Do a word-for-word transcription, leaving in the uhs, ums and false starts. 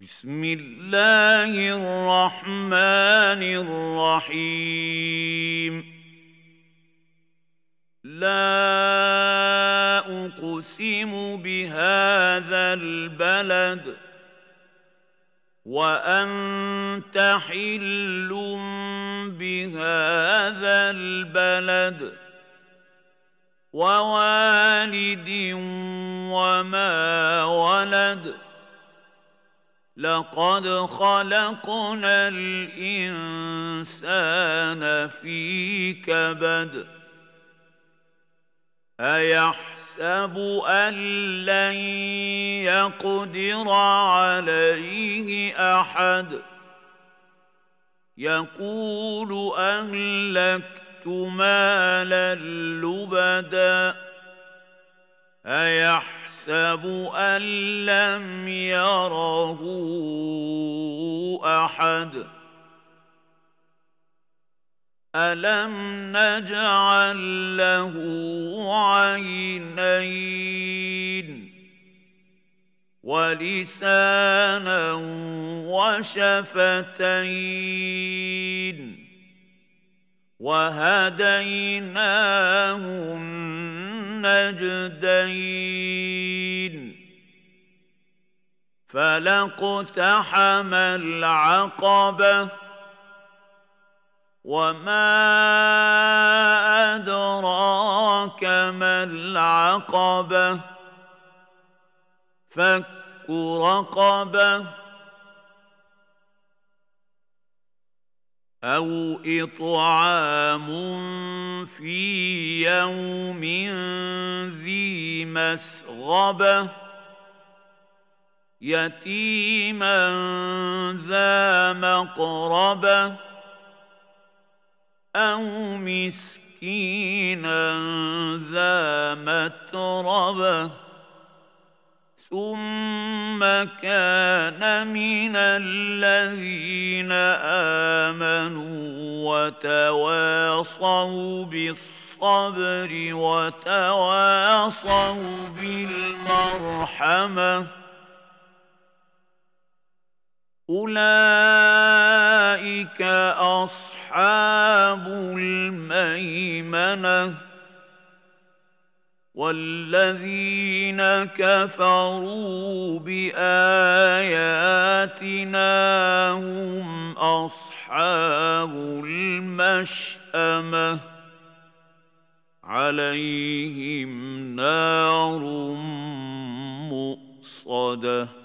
بسم الله الرحمن الرحيم لا أقسم بهذا البلد وأنت حل بهذا البلد ووالد وما ولد لقد خلقنا الإنسان في كبد أيحسب أن لن يقدر عليه أحد يقول أهلكت مالا لبدا أيحسب أن لم يره أحد ألم نجعل له عينين ولسانا وشفتين وهديناه النجدين فلاقتحم العقبة وما أدراك ما العقبة فك رقبة أو إطعام في يوم ذي مسغبة يتيما ذا مقربة أو مسكينا ذا متربة ثم كان من الذين آمنوا وتواصوا بالصبر وتواصوا بالمرحمة أولئك أصحاب الميمنة والذين كفروا بآياتنا هم أصحاب المشأمة عليهم نار مؤصدة